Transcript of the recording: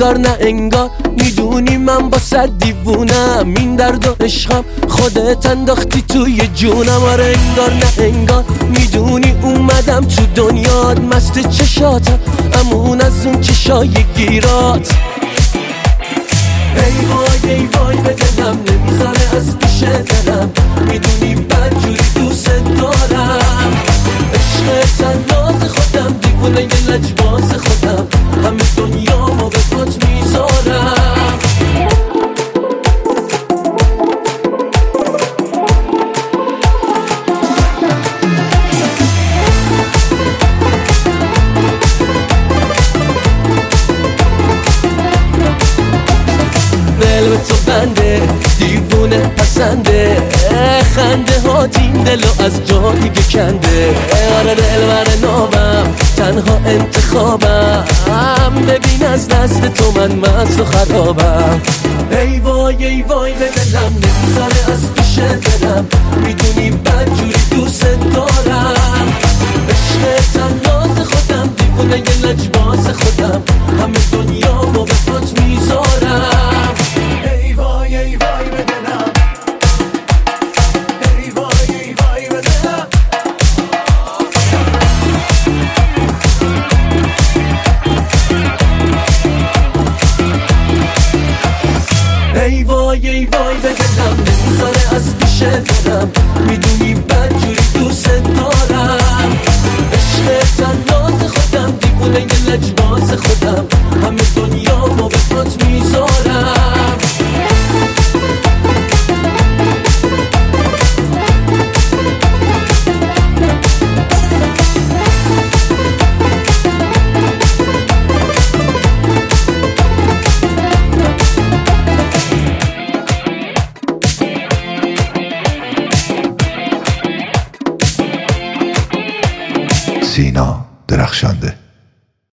انگار نه انگار میدونی من با صد دیوونم، این درد و عشقم خودت انداختی توی جونم. آره انگار نه انگار میدونی اومدم تو دنیات، مست چشاتم امون از اون چشای گیرات. ای وای ای وای به دلم نمیذاره از پیش دلم، میدونی بدجوری دوست دارم. عشق تنات خودم دیوونه یه لجباز خودم، همه دنیامو به پات میذارم. دل به تو بنده دیوونه پسنده، خنده ها این دلو از جا دیگه کنده. آره دل بر نابم تنها انتخابم، ببین از دست تو من مست و خرابم. ای وای ای وای به دلم نمیذاره از پیش دلم، میدونی بدجوری دوست دارم. عشق تنات خودم دیوونه یه لجباز خودم، همه دنیامو به پات میذارم. ای وای ای وای به دلم، ای وای ای وای به دلم. ای وای ای وای به دلم نمیذاره از پیش دلم، میدونی بدجوری دوست دارم. عشق تنات خودم دیوونه یه لجباز خودم، همه دنیامو به پات میذارم. سینا درخشانده.